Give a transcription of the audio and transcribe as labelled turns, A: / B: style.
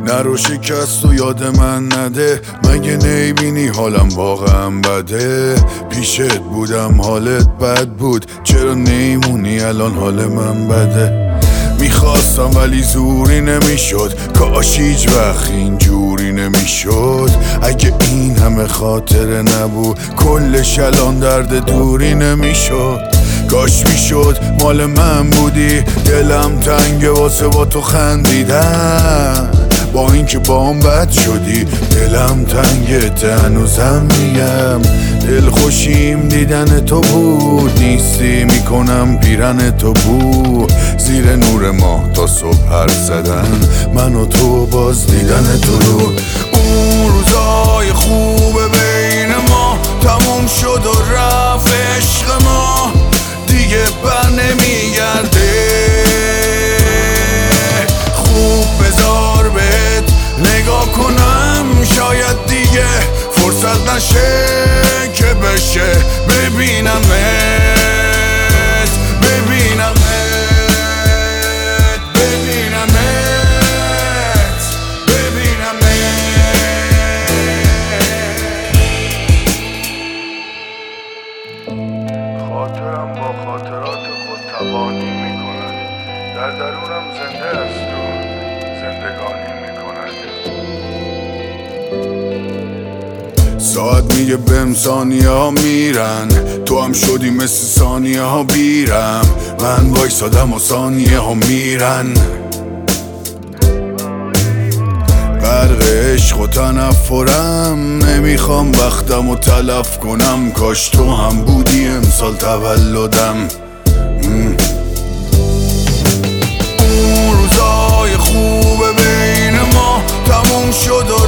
A: نرو شکست و یاد من نده، مگه نیبینی حالم واقعا بده؟ پیشت بودم حالت بد بود، چرا نیمونی الان حال من بده؟ میخواستم ولی زوری نمیشد، کاش هیچ وقت اینجوری نمیشد. اگه این همه خاطره نبود کلش الان درد دوری نمیشد. کاش میشد مال من بودی، دلم تنگه واسه با تو خندیدن. با اینکه باهم بد شدی دلم تنگه، هنوزم میگم دل خوشیم دیدن تو بود. نیستی میکنم پیرن تو بود، زیر نور ماه تا صبح حرف زدن، من و تو باز دیدن تو رو. اون روزای خوب بین ما تموم شد و رفت عشق ما، دیگه بر نمیگرده. خوب بذار بهت نگاه کنم، شاید دیگه فرصت نشه که بشه ببینمت، ببینمت، ببینمت، ببینمت. خاطرم با خاطرات خود تبانی میکند، در درونم زنده است و زندگانی میکند. ساعت میگه بهم ثانیه ها میرن، تو هم شدی مثل ثانیه ها بیرم. من وایسادم و ثانیه ها میرن، غرق عشق و تنفرم. نمیخوام وقتم و تلف کنم، کاش تو هم بودی امسال تولدم. اون روزای خوب بین ما تموم شد و